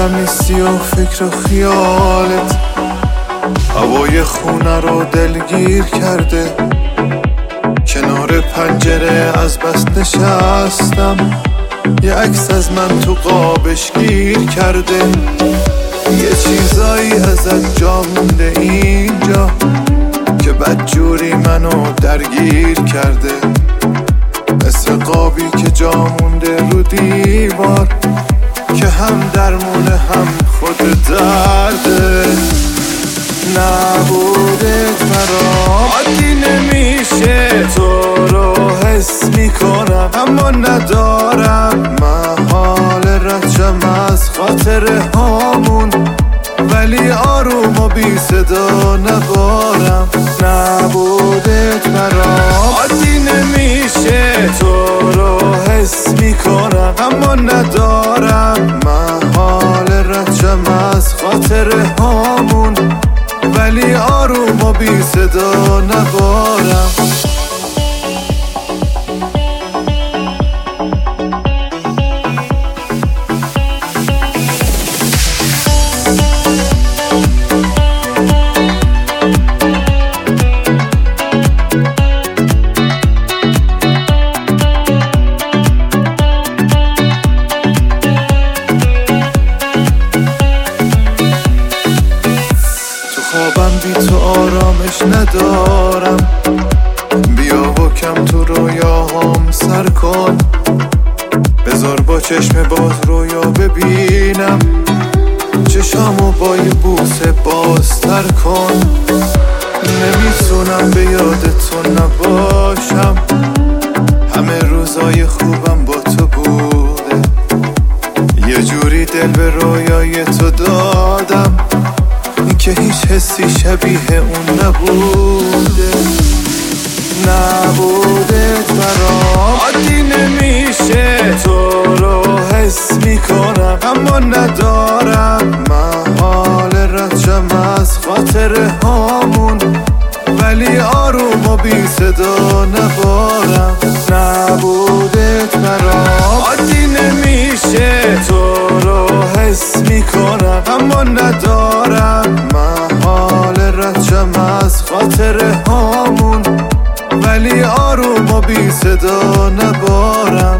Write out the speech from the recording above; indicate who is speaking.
Speaker 1: خودم نیستی و فکر و خیالت هوای خونه رو دلگیر کرده. کنار پنجره از بس نشستم، یه عکس از من تو قابش گیر کرده. یه چیزایی ازت جا مونده اینجا که بدجوری منو درگیر کرده. مثل قابی که جا مونده رو دیوار که هم درمونه هم خود درده. نبودت برام عادی نمیشه، تو رو حس میکنم اما ندارم محال رجم از خاطره هامون، ولی آروم و بی صدا نبارم. نبودت برام عادی نمیشه، تو رو حس میکنم اما ندارم محال رجم از خاطره هامون، ولی آروم و بی صدا نبارم. خوابم بی تو آرامش ندارم، بیا و کم تو رویاهام سر کن. بذار با چشم باز رویا ببینم، چشامو با یه بوسه بازتر کن. نمیتونم به یاد تو نباشم، همه روزای خوبم با تو بوده. یه جوری دل به رویای تو دادم که هیچ حسی شبیه اون نبوده. نبودت برام عادی نمیشه، تو رو حس میکنم اما ندارم محال رجم از خاطره هامون، ولی آروم و بی صدا نبارم. نبودت برام عادی نمیشه، تو رو حس میکنم اما ندارم محال رجم از خاطره هامون، ولی آروم و بی صدا نبارم.